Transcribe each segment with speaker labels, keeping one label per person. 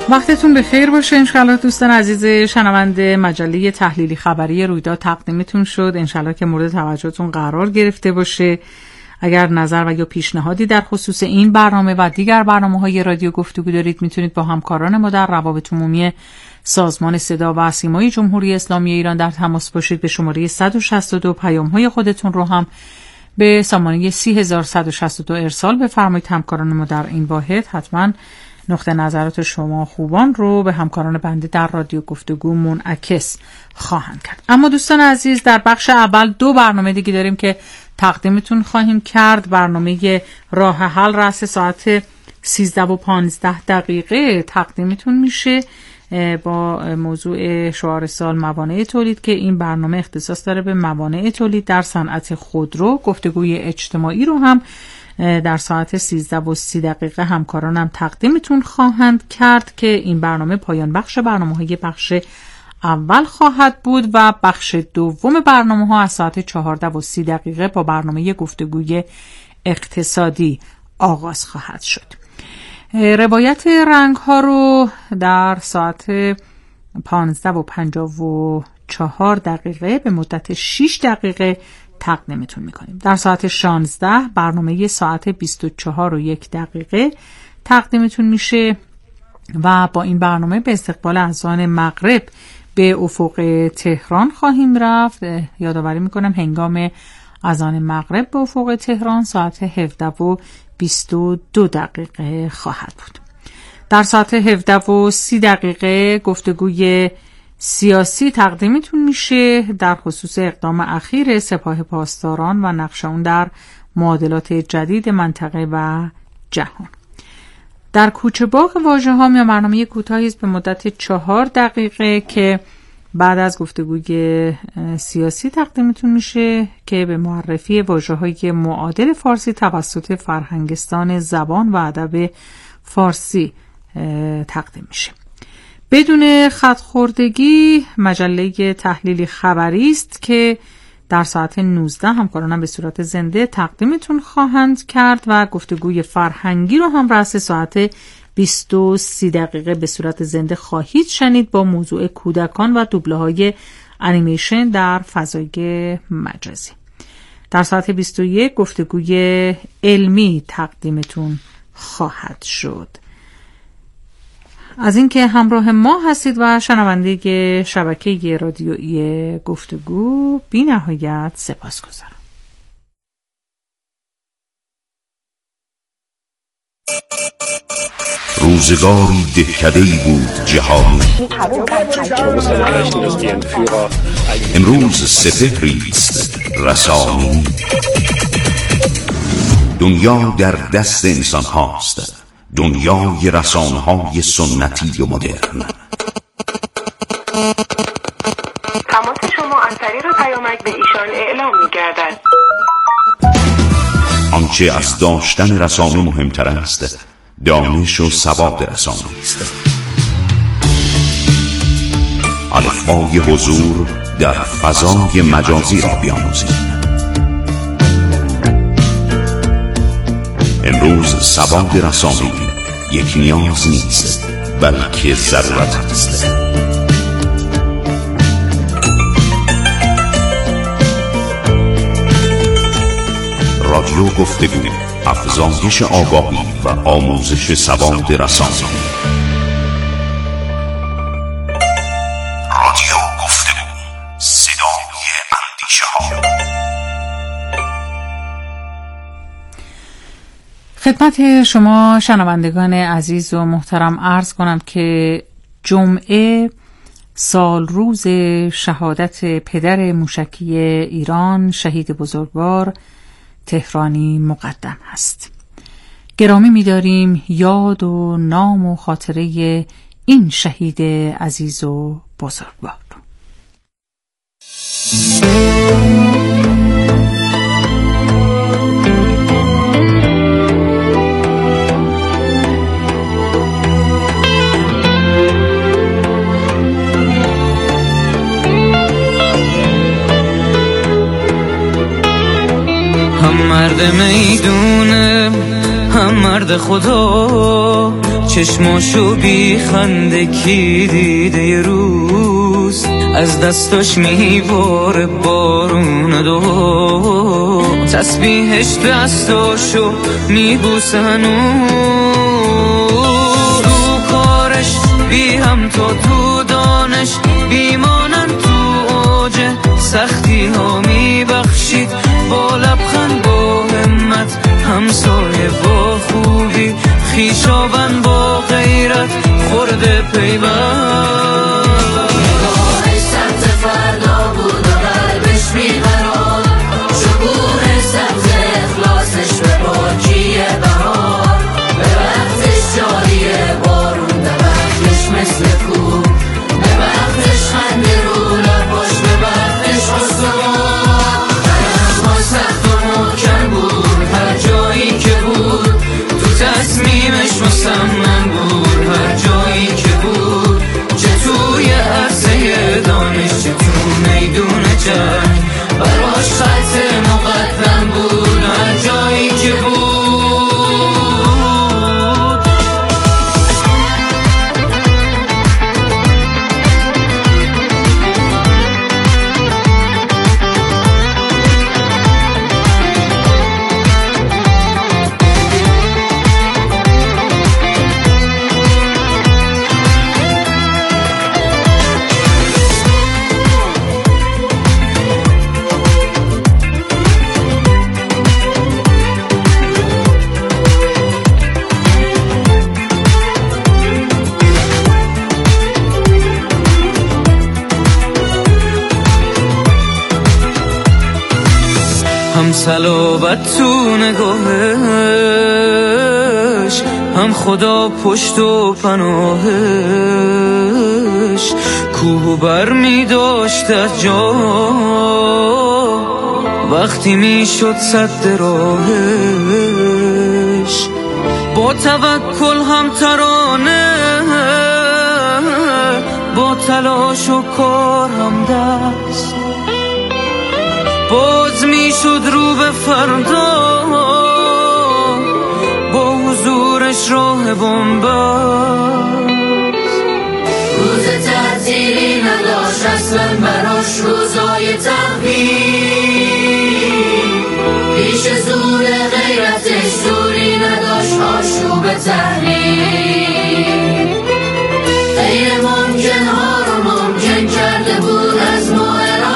Speaker 1: وقتتون بخیر باشه. انشالله دوستان عزیز شنونده، مجله تحلیلی خبری رویداد تقدیمتون شد. انشالله که مورد توجهتون قرار گرفته باشه. اگر نظر و یا پیشنهادی در خصوص این برنامه و دیگر برنامه‌های رادیو گفتگو دارید، میتونید با همکاران ما در روابط عمومی سازمان صدا و سیمای جمهوری اسلامی ایران در تماس باشید. به شماره 162 پیام‌های خودتون رو هم به سامانه 30162 ارسال بفرمایید. همکاران ما در این واحد حتما نقطه نظرات شما خوبان رو به همکاران بنده در رادیو گفتگو منعکس خواهند کرد. اما دوستان عزیز، در بخش اول 2 برنامه دیگه داریم که تقدیمتون خواهیم کرد. برنامه راه حل رأس ساعت 13:15 تقدیمتون میشه با موضوع شعار سال موانع تولید، که این برنامه اختصاص داره به موانع تولید در صنعت خودرو. گفتگوی اجتماعی رو هم در ساعت 13:30 همکارانم تقدیمتون خواهند کرد که این برنامه پایان بخش برنامه‌های بخش اول خواهد بود و بخش دوم برنامه‌ها از ساعت 14:30 با برنامه گفتگوی اقتصادی آغاز خواهد شد. روایت رنگ‌ها رو در ساعت 15:54 به مدت 6 دقیقه تقدیمتون میکنیم. در ساعت 16 برنامه ساعت 24:01 تقدیمتون میشه و با این برنامه به استقبال اذان مغرب به افق تهران خواهیم رفت. یادآوری میکنم هنگام اذان مغرب به افق تهران ساعت 17:22 خواهد بود. در ساعت 17:30 گفتگوی سیاسی تقدیمتون میشه در خصوص اقدام اخیر سپاه پاسداران و نقش اون در معادلات جدید منطقه و جهان. در کوچه باغ واژه‌ها برنامه کوتاهی است به مدت 4 دقیقه که بعد از گفتگوی سیاسی تقدیمتون میشه که به معرفی واژه‌های معادل فارسی توسط فرهنگستان زبان و ادب فارسی تقدیم میشه. بدون خط‌خوردگی مجله تحلیلی خبری است که در ساعت 19 همکارانم به صورت زنده تقدیمتون خواهند کرد و گفتگوی فرهنگی رو هم رأس ساعت 20:30 به صورت زنده خواهید شنید با موضوع کودکان و دوبله‌های انیمیشن در فضای مجازی. در ساعت 21 گفتگوی علمی تقدیمتون خواهد شد. از اینکه همراه ما هستید و شنونده شبکه رادیویی گفتگو بی نهایت سپاسگزارم.
Speaker 2: روزگاری دهکده‌ای بود جهانی، امروز سپهری است رسانی. دنیا در دست انسان هاست، دنیای رسانه‌های سنتی و مدرن.
Speaker 3: تماس شما از طریق پیامک به ایشان اعلام می‌گردد.
Speaker 2: آنچه از داشتن رسانه مهمتر است، دانش و سواد رسانه است. الفبای حضور در فضای مجازی را بیاموزید. امروز سواد رسانه‌ای یک نیاز نیست بلکه ضرورت است. رادیو گفتگو، افزایش آگاهی و آموزش سواد رسانه‌ای. رادیو گفتگو، صدای اندیشه‌ها.
Speaker 1: خدمت شما شنوندگان عزیز و محترم عرض کنم که جمعه سال روز شهادت پدر موشکی ایران شهید بزرگوار تهرانی مقدم است. گرامی می‌داریم یاد و نام و خاطره این شهید عزیز و بزرگوار.
Speaker 4: هم مرد میدونه هم مرد خدا، چشماشو بی خنده کی دیده یه روز از دستاش میباره بارون دو تسبیحش دستاشو میبوسه هنوز تو کارش بی هم تا تو دانش بیمانن تو اوج سختی ها میبخشید با لبخند با همت همسایه با خوبی خیشاون با غیرت خورده پیوند
Speaker 5: نگاهش سمت فردا بود و قلبش میقرار شکوه سبز اخلاصش به پاکی بهار به وقتش جاریه بارون به وقتش مثل کوه به وقتش خنده رو لباش به وقتش استوار اما سخت و محکم بود هر جایی که بود تو تصمیمش مصمم بود هر جایی که بود چه توی عرصه دانش چه تو میدون جنگ براش خط مقدم بود هر جایی که بود هم صلابت تو نگاهش هم خدا پشت و پناهش کوه بر می داشت از جا وقتی می شد سد راهش با توکل هم ترانه با تلاش و کار هم دست باز می شد رو به فردا با حضورش راه بنبست روز تعطیلی نداشت اصلا براش روزای تحویل پیش زور غیرتش زوری نداشت آشوب تحلیل غیر ممکن ها رو ممکن کرده بود از ما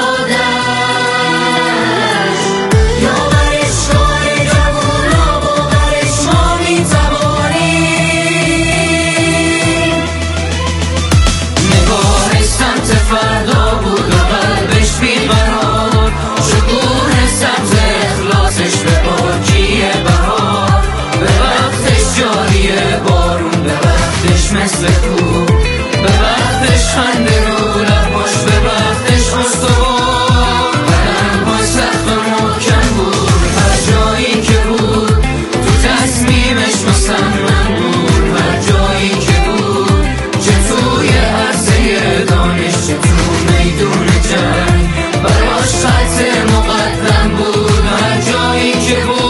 Speaker 5: فردا بود و قلبش بیقرار شکوه سبز اخلاصش به پاکی بهار به وقتش جاریه بارون به وقتش مثل کوه به وقتش خنده رو لباش به وقتش استوار قدم‌ها سخت و محکم بود هر جایی که بود تو تصمیمش مصمم بود هر جایی که بود چه توی عرصه دانش چه تو میدون جنگ براش خط مقدم بود هر جایی که بود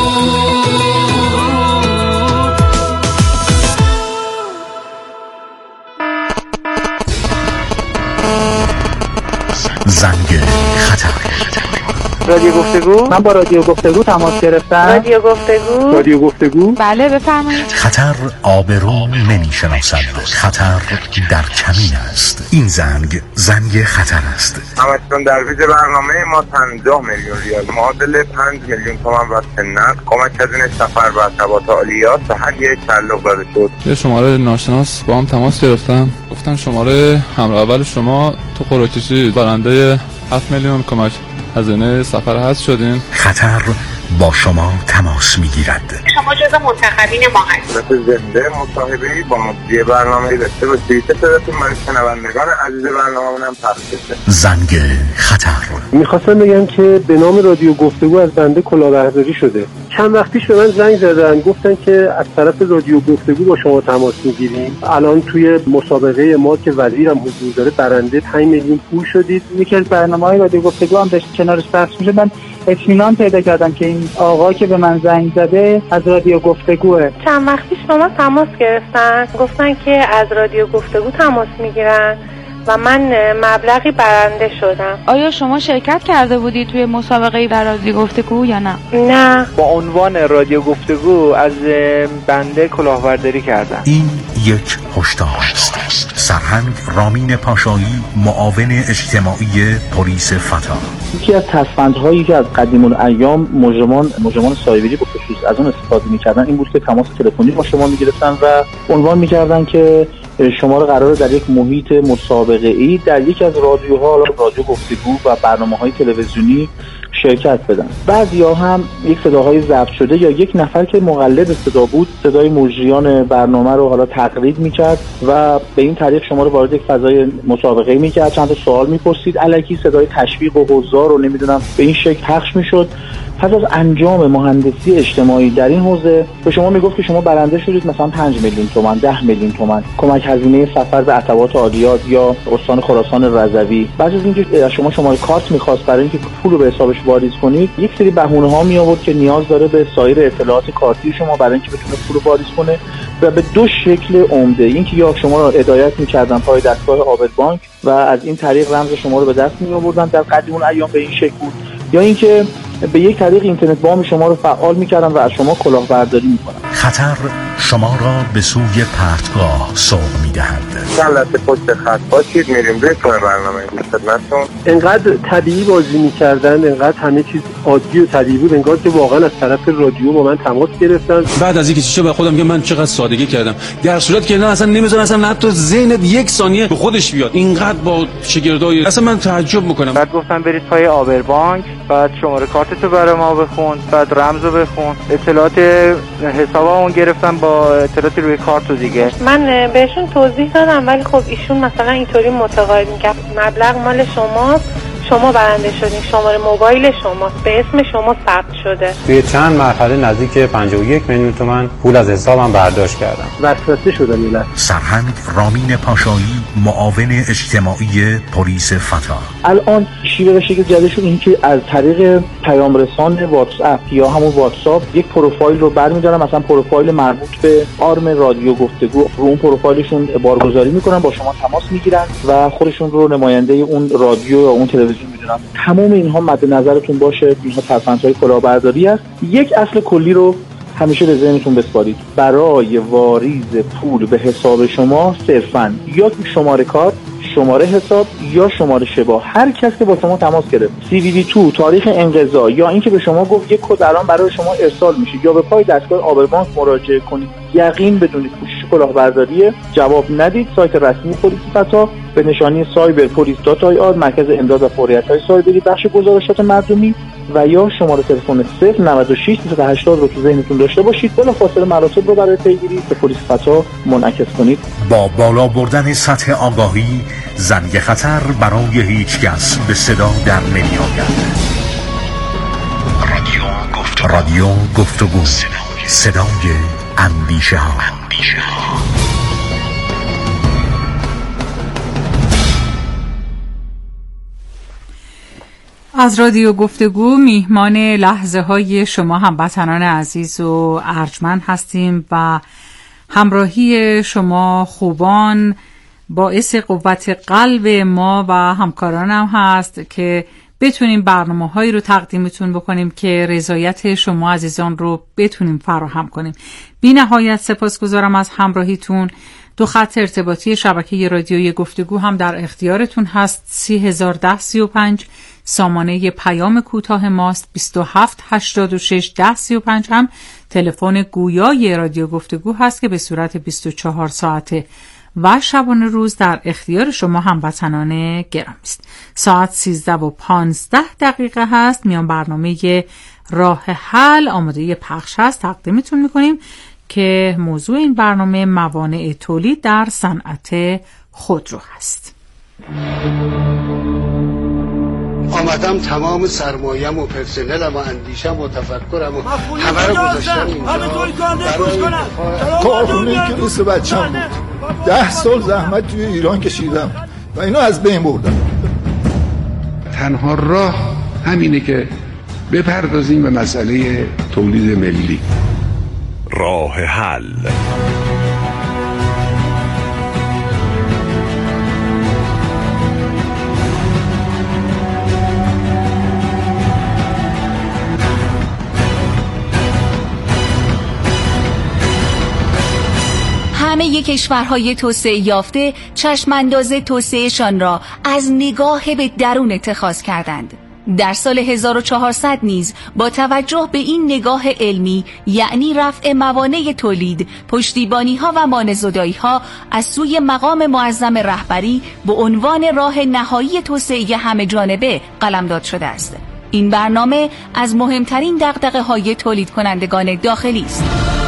Speaker 2: زنگ خطر.
Speaker 6: رادیو گفتگو. من با رادیو گفتگو تماس گرفتم. رادیو گفتگو.
Speaker 1: بله بفرمایید.
Speaker 2: خطر آبرو نمیشناسد، خطر در کمین است. این زنگ خطر است.
Speaker 7: همچنان در ویژه برنامه ما 50 میلیون ریال معادل 5 میلیون تومان و سنت کمک از این سفر و ارتباط عالیات به هر یک تعلق داده شد.
Speaker 8: یه شماره ناشناس با هم تماس گرفتم، گفتن شماره همراه اول شما تو قرعه‌کشی برنده 7 میلیون کمک هزینه سفر هست شدین.
Speaker 2: خطر با شما تماس میگیرد.
Speaker 3: شما جزو منتخبین ما هستید.
Speaker 7: زنده مصاحبه‌ای با مجری برنامه‌ای داشته باشید. صداتون من شنوندگان عزیز برنامه‌مون هم پخش بشه.
Speaker 2: زنگ خطر.
Speaker 9: میخواستم بگم که به نام رادیو گفتگو از بنده کلاهبرداری شده. چند وقت پیش به من زنگ زدن گفتن که از طرف رادیو گفتگو با شما تماس میگیریم. الان توی مسابقه ما که وزیرم حضور داره برنده 5 میلیون پول شدید.
Speaker 6: یکی از برنامه‌های رادیو گفتگو هم داشت کنارش پخش میشه. من اطمینان پیدا کردم که این آقا که به من زنگ زده از رادیو گفتگوه.
Speaker 3: چند وقت پیش با ما تماس گرفتن، گفتن که از رادیو گفتگو تماس میگیرن و من مبلغی برنده شدم.
Speaker 10: آیا شما شرکت کرده بودی توی مسابقه در رادیو گفتگو یا نه؟
Speaker 3: نه.
Speaker 6: با عنوان رادیو گفتگو از بنده کلاهبرداری کردن.
Speaker 2: این یک هشدار است. سرهنگ رامین پاشایی، معاون اجتماعی پلیس فتا.
Speaker 6: یکی از تصفندهایی که از قدیم الایام مجرمان سایبری به خصوص از اون استفاده می‌کردن این بود که تماس تلفنی با شما می‌گرفتن و عنوان می‌کردن که شما رو قراره در یک محیط مسابقه‌ای در یک از رادیوها، رادیو گفتگو و برنامه‌های تلویزیونی شرکت بدن. بعضیا هم یک صداهای ضبط شده یا یک نفر که مقلد صدا بود صدای مجریان برنامه رو حالا تقلید می‌کرد و به این طریق شما رو وارد یک فضای مسابقه‌ای می‌کرد، چند تا سوال می‌پرسید، الکی صدای تشویق و حضار رو نمیدونم به این شکل پخش می‌شد. پس از انجام مهندسی اجتماعی در این حوزه به شما میگفت که شما برنده شدید مثلا 5 میلیون تومان، 10 میلیون تومان، کمک هزینه سفر به عتبات عالیات یا استان خراسان رضوی. بعد از اینکه شما شماره کارت می‌خواست برای اینکه پول رو به حسابش واریز کنید، یک سری بهونه‌ها می آورد که نیاز داره به سایر اطلاعات کارتی شما برای اینکه بتونه پول رو واریز کنه و به دو شکل عمده. اینکه یا شما رو هدایت می‌کردن پای دستگاه آبر بانک و از این طریق رمز شما رو به دست می‌آوردن در قدیم الایام به این شکل بود، یا اینکه به یک طریق اینترنت بام شما رو فعال می‌کردن و از شما کلاهبرداری می‌کنن.
Speaker 2: خطر شما را به سوی پرتگاه سوق می‌دهد.
Speaker 7: چند لحظه پشت خط باشید، میریم روی برنامه خدمتتون.
Speaker 9: انقدر طبیعی بازی می‌کردن، انقدر همه چیز عادی و طبیعی بود، انگار که واقعا از طرف رادیو با من تماس گرفتن.
Speaker 11: بعد از اینکه چیزا به خودم میگم من چقدر سادگی کردم، در صورتی که نه اصلا نمی‌ذارن اصلا حتی ذهنت یک ثانیه به خودش بیاد. اینقدر با شگردای اصلا من تعجب می‌کنم.
Speaker 6: بعد گفتن برید پای آبر بانک، بعد شماره کارتتو برای ما بخون، بعد رمزو بخون، اطلاعات حسابمون گرفتن با اطلاعات روی کارت دیگه.
Speaker 3: من بهشون توضیح دادم ولی خب ایشون مثلا اینطوری متقاعد می‌کرد مبلغ مال شماست، شما برنده شدین، شماره موبایل شماست، به اسم شما ثبت شده.
Speaker 12: توی چند مرحله نزدیک 51 میلیون تومان پول از حسابم برداشت کردم.
Speaker 9: وسوسه شدم میلاد.
Speaker 2: سرهنگ رامین پاشایی، معاون اجتماعی پلیس فتا.
Speaker 6: الان شیوه شکل جدیدشون این که از طریق پیام رسان واتس اپ یا همون واتساپ یک پروفایل رو برمی‌دارن، مثلا پروفایل مربوط به آرم رادیو گفتگو، رو اون پروفایلشون بارگذاری میکنن، با شما تماس میگیرن و خودشون رو نماینده اون رادیو یا اون تلویزیون میدونن. تمام اینها مد نظرتون باشه، اینها ترفندهای کلاهبرداری است. یک اصل کلی رو همیشه به ذهنتون بسپارید. برای واریز پول به حساب شما صرفاً یا شماره کارت، شماره حساب یا شماره شبا، هر کس که با شما تماس گرفت، CVV2 تاریخ انقضا یا اینکه به شما گفت یک کد الان برای شما ارسال میشه یا به پای دستگاه آبر بانک مراجعه کنید، یقین بدونید پوشش کلاهبرداری، جواب ندید. سایت رسمی پلیس فتا به نشانی cyberpolice.ir، مرکز امداد و فوریت‌های سایبری، بخش گزارشات مردمی، و یا شماره تلفن 096 380 رو تو ذهنتون داشته باشید. بلافاصله مراتب رو برای پیگیری به پلیس فتا منعکس کنید.
Speaker 2: با بالا بردن سطح آگاهی، زنگ خطر برای هیچ کس به صدا در نمی‌آید. رادیو گفتگو، صدای اندیشه ها.
Speaker 1: از رادیو گفتگو میهمان لحظه های شما هموطنان عزیز و ارجمند هستیم و همراهی شما خوبان باعث قوت قلب ما و همکارانم هست که بتونیم برنامه‌هایی رو تقدیمتون بکنیم که رضایت شما عزیزان رو بتونیم فراهم کنیم. بی نهایت سپاسگزارم از همراهیتون. 2 خط ارتباطی شبکه رادیوی گفتگو هم در اختیارتون هست. 301035 سامانه پیام کوتاه ماست. 2786 1035 هم تلفن گویای رادیو گفتگو هست که به صورت 24 ساعته و شبانه روز در اختیار شما هموطنان گرامی است. ساعت 13:15 هست. میان برنامه راه حل آماده پخش هست، تقدیمتون میکنیم که موضوع این برنامه موانع تولید در صنعت خودرو هست.
Speaker 13: آمدم تمام سرمایه‌م و پرسنلم و اندیشم و تفکرم و همه رو گذاشتم اینجا.
Speaker 14: کارخونه که مثل بچه‌م بود. 10 سال زحمت توی ایران کشیدم و اینو از بین بردم.
Speaker 13: تنها راه همینه که بپردازیم به مسئله تولید ملی.
Speaker 2: راه حل.
Speaker 15: همه کشورهای توسعه یافته چشمانداز توسعهشان را از نگاه به درون اتخاذ کردند. در سال 1400 نیز با توجه به این نگاه علمی، یعنی رفع موانع تولید، پشتیبانی‌ها و مانع‌زدایی‌ها از سوی مقام معظم رهبری به عنوان راه نهایی توسعه همه جانبه قلمداد شده است. این برنامه از مهمترین دغدغه‌های تولید کنندگان داخلی است.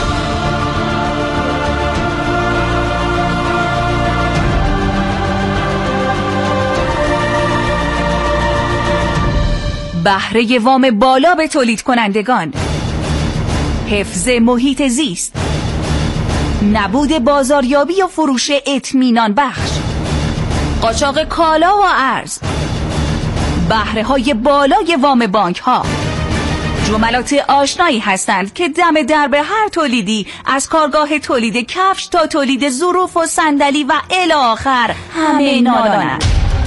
Speaker 15: بهره وام بالا به تولید کنندگان، حفظ محیط زیست، نبود بازاریابی و فروش اطمینان بخش، قاچاق کالا و ارز، بهره های بالای وام بانک ها جملات آشنایی هستند که دم در به هر تولیدی، از کارگاه تولید کفش تا تولید ظروف و صندلی و الی آخر همه نادانند.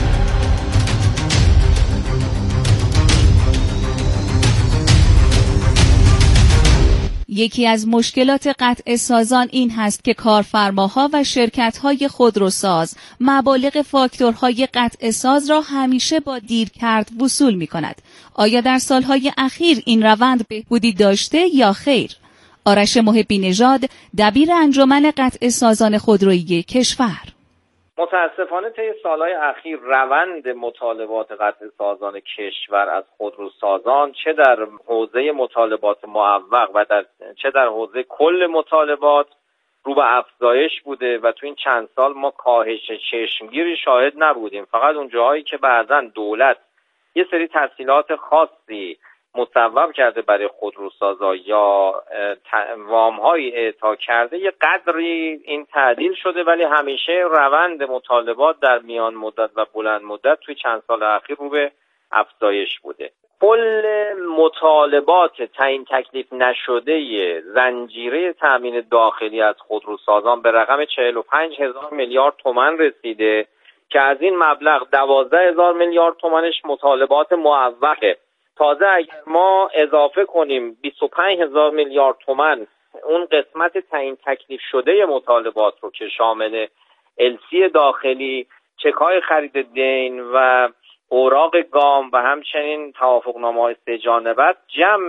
Speaker 15: یکی از مشکلات قطع سازان این هست که کارفرماها و شرکت‌های خودروساز مبالغ فاکتورهای قطع ساز را همیشه با دیرکرد وصول می‌کند. آیا در سالهای اخیر این روند بهبودی داشته یا خیر؟ آرش محبی نژاد، دبیر انجمن قطع سازان خودرویی کشور:
Speaker 16: متاسفانه طی سالهای اخیر روند مطالبات قطع سازان کشور از خودروسازان چه در حوزه مطالبات معوق و چه در حوزه کل مطالبات رو به افزایش بوده و تو این چند سال ما کاهش چشمگیری شاهد نبودیم. فقط اون جاهایی که بعضا دولت یه سری تسهیلات خاصی مصوب کرده برای خودروسازا یا وام‌های اعطا کرده یه قدری این تعدیل شده، ولی همیشه روند مطالبات در میان مدت و بلند مدت توی چند سال اخیر رو به افزایش بوده. کل مطالبات تعیین تکلیف نشده زنجیره تامین داخلی از خودروسازان به رقم 45,000 میلیارد تومان رسیده که از این مبلغ 12,000 میلیارد تومانش مطالبات معوقه. تازه اگر ما اضافه کنیم 25,000 میلیارد تومان اون قسمت تعیین تکلیف شده مطالبات رو که شامل السی داخلی، چک‌های خرید دین و اوراق گام و همچنین توافقنامه‌های سه‌جانبه است، جمع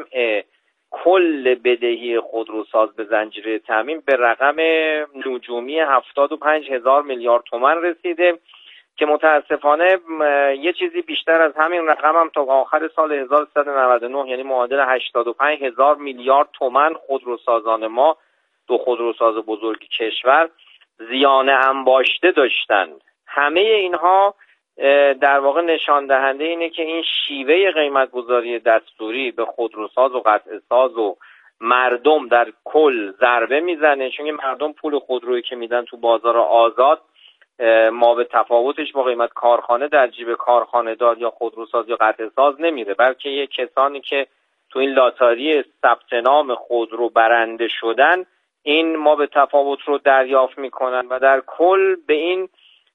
Speaker 16: کل بدهی خودروساز به زنجیره تامین به رقم نجومی 75,000 میلیارد تومان رسیده که متاسفانه یه چیزی بیشتر از همین رقم هم تا آخر سال 1399 یعنی معادل 85,000 میلیارد تومان خودروسازان ما، دو خودروساز بزرگ کشور، زیان انباشته داشتند. همه اینها در واقع نشان دهنده اینه که این شیوه قیمت گذاری دستوری به خودروساز و قطع ساز و مردم در کل ضربه میزنه، چون مردم پول خودرویی که میدن تو بازار آزاد ما به تفاوتش با قیمت کارخانه در جیب کارخانه دار یا خودروساز یا قطع ساز نمیره، بلکه یه کسانی که تو این لاتاری ثبت نام خودرو برنده شدن این ما به تفاوت رو دریافت میکنن و در کل به این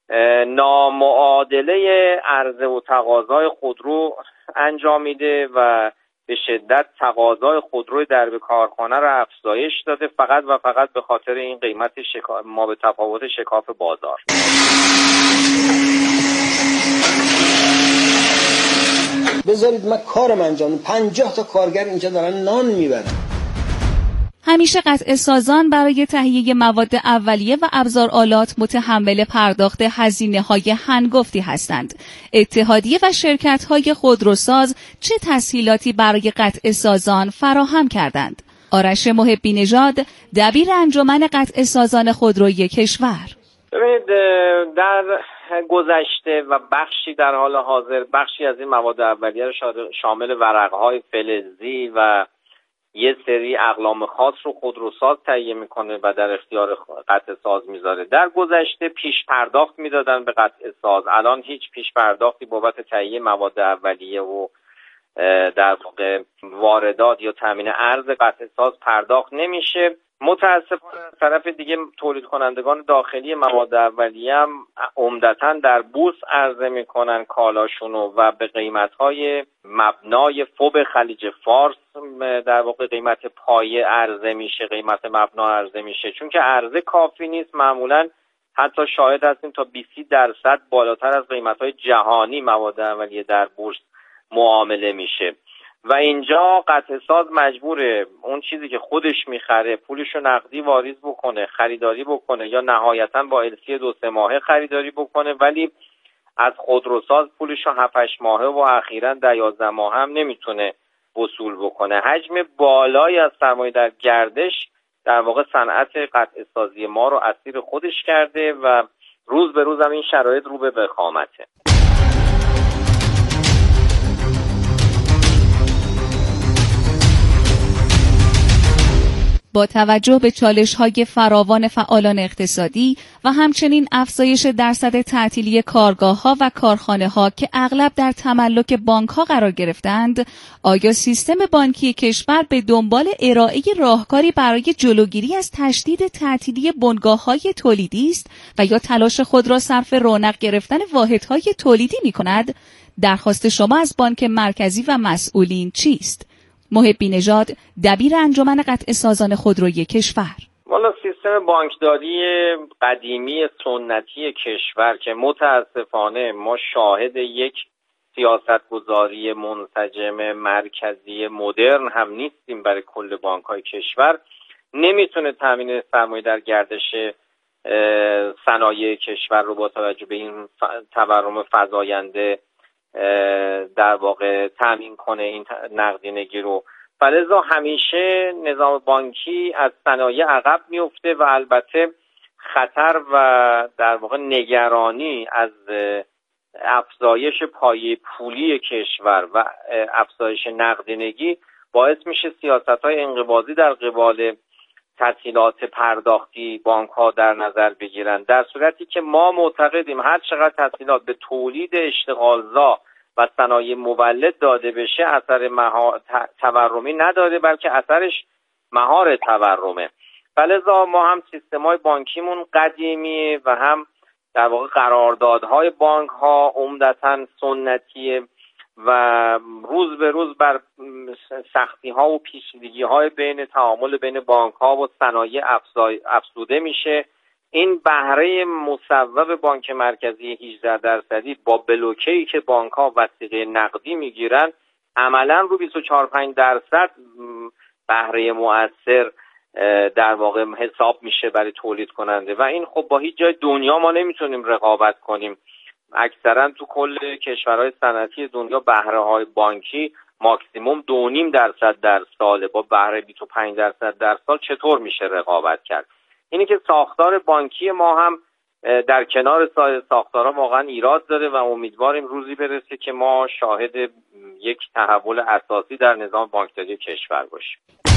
Speaker 16: نامعادله عرضه و تقاضای خودرو انجام میده و به شدت تقاضای خودروی درب کارخانه را افزایش داده، فقط و فقط به خاطر این قیمت ما به تفاوت شکاف بازار.
Speaker 17: بذارید من کارم انجام بدم. 50 تا کارگر اینجا دارن نان میبرن.
Speaker 15: همیشه قطع سازان برای تهیه مواد اولیه و ابزارآلات متحمل پرداخت هزینه‌های هنگفتی هستند. اتحادیه و شرکت‌های خودروساز چه تسهیلاتی برای قطع سازان فراهم کردند؟ آرش محبی نژاد، دبیر انجمن قطع سازان خودرویی کشور:
Speaker 16: ببینید، در گذشته و بخشی در حال حاضر، بخشی از این مواد اولیه رو شامل ورقهای فلزی و یه سری اقلام خاص رو خودروساز تهیه میکنه و در اختیار قطع ساز میذاره. در گذشته پیش پرداخت میدادن به قطع ساز، الان هیچ پیش پرداختی بابت تهیه مواد اولیه و در واقع واردات یا تامین ارز قطع ساز پرداخت نمیشه. متاسفانه از طرف دیگه تولید کنندگان داخلی مواد اولیه هم عمدتاً در بورس عرضه میکنن کالاشونو و به قیمت‌های مبنای فوب خلیج فارس در واقع قیمت پایه عرضه میشه، قیمت مبنا عرضه میشه. چون که عرضه کافی نیست، معمولاً حتی شاهد هستیم تا 20% بالاتر از قیمت‌های جهانی مواد اولیه در بورس معامله میشه و اینجا قطع ساز مجبوره اون چیزی که خودش میخره پولشو نقدی واریز بکنه، خریداری بکنه یا نهایتاً با LC 2-3 ماهه خریداری بکنه، ولی از خودروساز پولشو 7-8 ماهه و اخیراً 10-11 ماهه هم نمیتونه وصول بکنه. حجم بالایی از سرمایه در گردش در واقع صنعت قطع سازی ما رو اسیر خودش کرده و روز به روز هم این شرایط رو به وخامته.
Speaker 15: با توجه به چالش‌های فراوان فعالان اقتصادی و همچنین افزایش درصد تعطیلی کارگاه‌ها و کارخانه‌ها که اغلب در تملک بانک‌ها قرار گرفتند، آیا سیستم بانکی کشور به دنبال ارائه راهکاری برای جلوگیری از تشدید تعطیلی بنگاه‌های تولیدی است و یا تلاش خود را صرف رونق گرفتن واحدهای تولیدی می‌کند؟ درخواست شما از بانک مرکزی و مسئولین چیست؟ محبی نژاد، دبیر انجمن قطع سازان خودروی کشور:
Speaker 16: والا سیستم بانکداری قدیمی سنتی کشور که متاسفانه ما شاهد یک سیاستگذاری منسجم مرکزی مدرن هم نیستیم برای کل بانک‌های کشور، نمیتونه تامین سرمایه در گردش صنایع کشور رو با توجه به این تورم فزاینده در واقع تامین کنه این نقدینگی رو. فلذا همیشه نظام بانکی از صنایع عقب میفته و البته خطر و در واقع نگرانی از افزایش پایه پولی کشور و افزایش نقدینگی باعث میشه سیاست‌های انقباضی در قبال تسهیلات پرداختی بانک‌ها در نظر بگیرن، در صورتی که ما معتقدیم هر چقدر تسهیلات به تولید اشتغالزا و صنایع مولد داده بشه اثر تورمی نداره، بلکه اثرش مهار تورمه. فلذا ما هم سیستم‌های بانکیمون قدیمیه و هم در واقع قراردادهای بانک‌ها عمدتاً سنتیه و روز به روز بر سختی‌ها و پیچیدگی‌های بین تعامل بین بانک‌ها و صنایع افزوده میشه. این بهره مصوب بانک مرکزی 18% با بلوکه‌ای که بانک‌ها وثیقه نقدی میگیرن عملاً رو 24-25% بهره مؤثر در واقع حساب میشه برای تولید کننده و این خب با هیچ جای دنیا ما نمیتونیم رقابت کنیم. اکثرا تو کل کشورهای صنعتی دنیا بهره‌های بانکی ماکسیموم 2.5% در ساله، با بهره 25% در سال چطور میشه رقابت کرد؟ اینی که ساختار بانکی ما هم در کنار ساختارها واقعا ایراد داره و امیدواریم روزی برسه که ما شاهد یک تحول اساسی در نظام بانکداری کشور باشیم.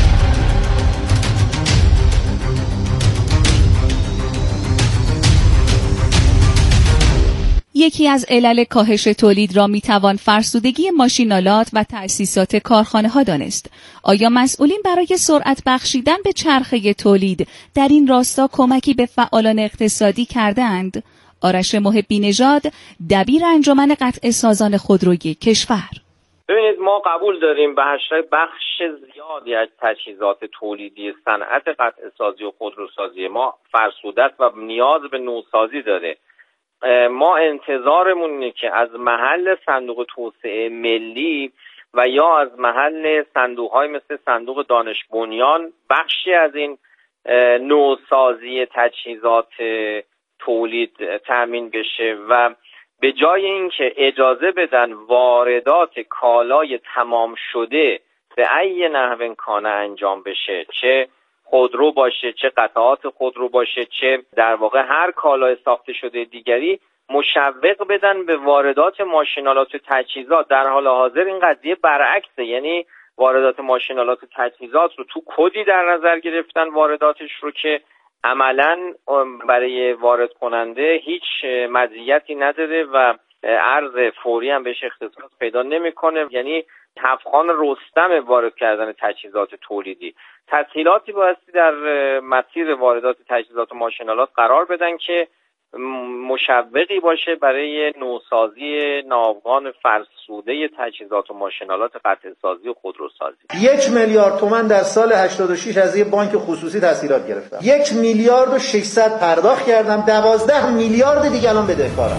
Speaker 15: یکی از علل کاهش تولید را میتوان فرسودگی ماشینالات و تأسیسات کارخانه‌ها دانست. آیا مسئولین برای سرعت بخشیدن به چرخه تولید در این راستا کمکی به فعالان اقتصادی کردند؟ آرش محبی نژاد، دبیر انجمن قطع سازان خودروی کشور:
Speaker 16: ببینید ما قبول داریم به بخش زیادی از تجهیزات تولیدی صنعت قطع سازی و خودروسازی ما فرسوده است و نیاز به نوسازی داره. ما انتظارمون اینه که از محل صندوق توسعه ملی و یا از محل صندوق‌های مثل صندوق دانش بنیان بخشی از این نوسازی تجهیزات تولید تامین بشه و به جای اینکه اجازه بدن واردات کالای تمام شده به ای نحو کان انجام بشه، چه خودرو باشه چه قطعات خودرو باشه چه در واقع هر کالای ساخته شده دیگری، مشوق بدن به واردات ماشین‌آلات و تجهیزات. در حال حاضر این قضیه برعکسه، یعنی واردات ماشین‌آلات و تجهیزات رو تو کدی در نظر گرفتن وارداتش رو که عملاً برای وارد کننده هیچ مزیتی نداره و ارز فوری هم بهش اختصاص پیدا نمیکنه. یعنی هفتخوان رستم وارد کردن تجهیزات تولیدی. تسهیلاتی بایستی در مسیر واردات تجهیزات و ماشین‌آلات قرار بدن که مشوقی باشه برای نوسازی ناوگان فرسوده تجهیزات و ماشین‌آلات قطعه‌سازی و خودروسازی.
Speaker 18: 1 میلیارد تومان در سال 86 از یه بانک خصوصی تسهیلات گرفتم. 1 میلیارد و 600 پرداخت کردم. 12 میلیارد دیگه الان بدهکارم.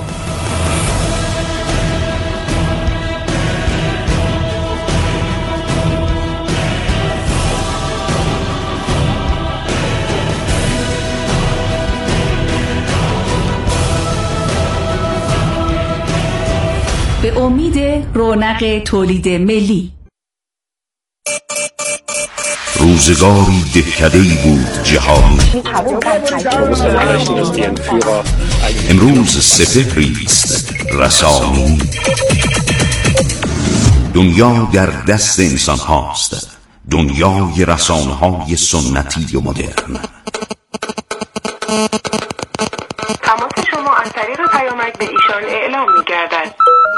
Speaker 15: به امید رونق تولید ملی.
Speaker 2: روزگاری دهکده‌ای بود جهانی، امروز سپهری است رسانی. دنیا در دست انسان هاست، دنیای رسانه های سنتی و مدرن.
Speaker 3: تماس شما از طریق پیامک به ایشان اعلام می‌گردد.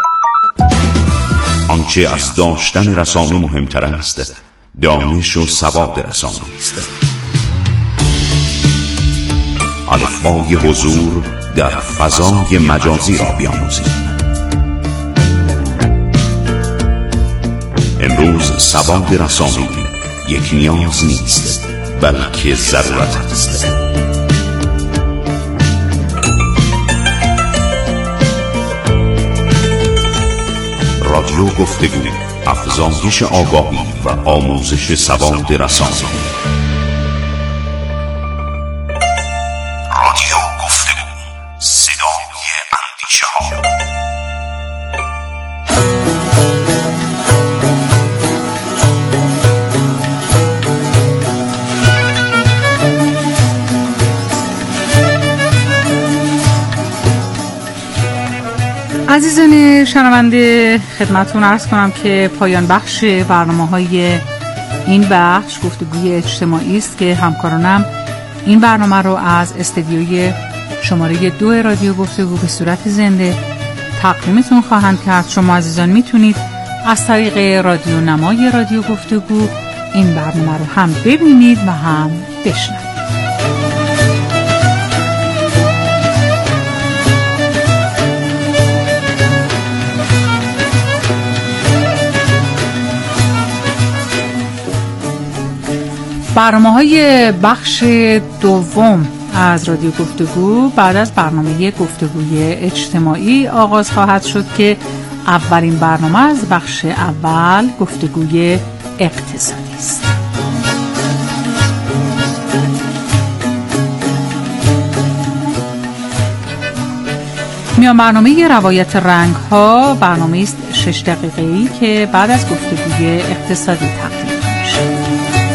Speaker 2: آنچه از داشتن رسانه مهمتر است، دانش و سواد رسانه است. الفبای حضور در فضای مجازی را بیاموزید. امروز سواد رسانه‌ای یک نیاز نیست، بلکه ضرورت است. رادیو گفتگو، افزایش آگاهی و آموزش سواد رسانه‌ای. رادیو گفتگو، صدای اندیشه‌ها.
Speaker 1: عزیزان شنونده، خدمتتون عرض کنم که پایان بخش برنامه‌های این بخش گفتگوی اجتماعی است که همکارانم این برنامه رو از استدیوی شماره 2 رادیو گفتگو به صورت زنده تقدیمتون خواهند کرد. شما عزیزان میتونید از طریق رادیو نمای رادیو گفتگو این برنامه رو هم ببینید و هم بشنوید. برنامه‌های بخش دوم از رادیو گفتگو بعد از برنامه گفتگوی اجتماعی آغاز خواهد شد که اولین برنامه از بخش اول گفتگوی اقتصادی است. میان برنامه روایت رنگ ها برنامه است 6 دقیقه‌ای که بعد از گفتگوی اقتصادی تقدیم میشه.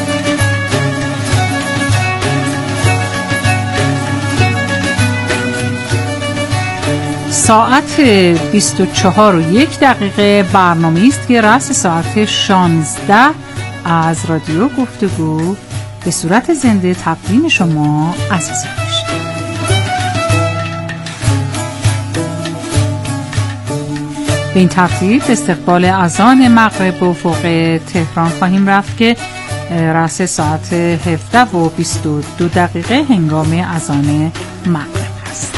Speaker 1: ساعت 24:01 برنامه است که رأس ساعت 16 از رادیو گفتگو به صورت زنده تقدیم شما عزیزان میشه. به این ترتیب استقبال اذان مغرب و فوق تهران خواهیم رفت که رأس ساعت 17:22 هنگام اذان مغرب است.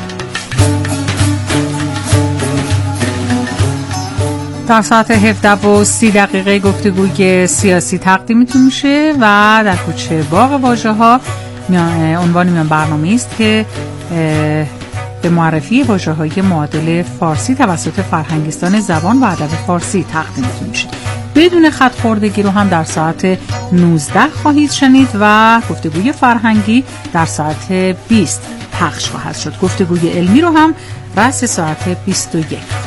Speaker 1: در ساعت 17:30 گفتگوی سیاسی تقدیمتون میشه و در کوچه باغ واژه‌ها عنوان میان برنامه است که به معرفی واژه‌های معادل فارسی توسط فرهنگستان زبان و ادب فارسی تقدیمتون میشه. بدون خط خوردگی رو هم در ساعت 19 خواهید شنید و گفتگوی فرهنگی در ساعت 20 پخش خواهد شد. گفتگوی علمی رو هم رأس ساعت 21